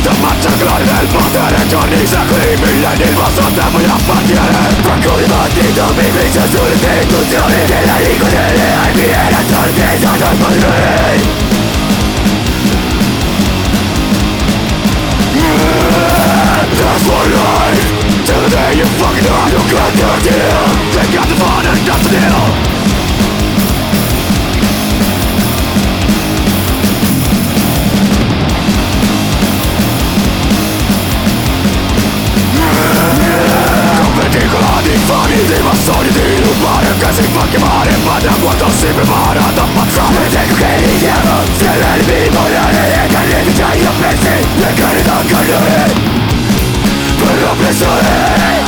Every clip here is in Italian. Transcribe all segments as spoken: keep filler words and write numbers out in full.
massacrare del potere, giorni, secoli, millenni, il vostro tempo gli appartiene. Franco di partito mi vince sulle istituzioni della lingua delle armi e la torpeza dai padroni. That's my life, till the day you fucking die. You got the deal, they got the fun and that's the deal. Pericoli infami, dei massoni di rubare, che si fa chiamare padre quando si prepara ad ammazzare. Dico che richiamo, se l'enemy morale, le carne di già io pensi, le carne da cannone per l'oppressore.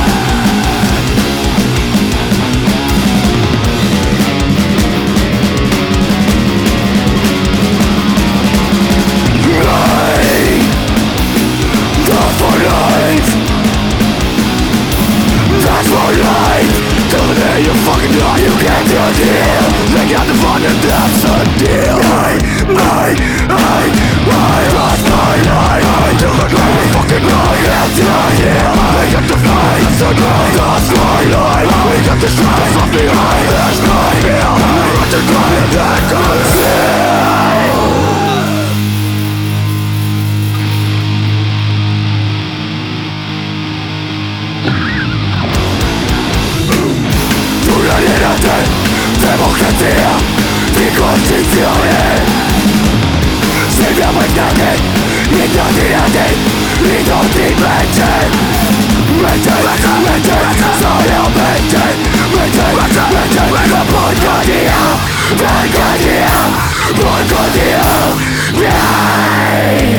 That's my life, till the day you fucking die, you can't do a deal. They got the fun and that's a deal. I, I, I, I, that's my life, till the day you fucking die, that's a deal. They got the fun, that's a deal. That's my life, we got the strength of the eye. That's my deal, that's a deal. That's a deal. Democrazia di condizione. Siamo indagati, indottrinati, ridotti invece. Mente, mente, solo mente. Mente, mente, la porcaria. Porcaria, porcaria. Vieni.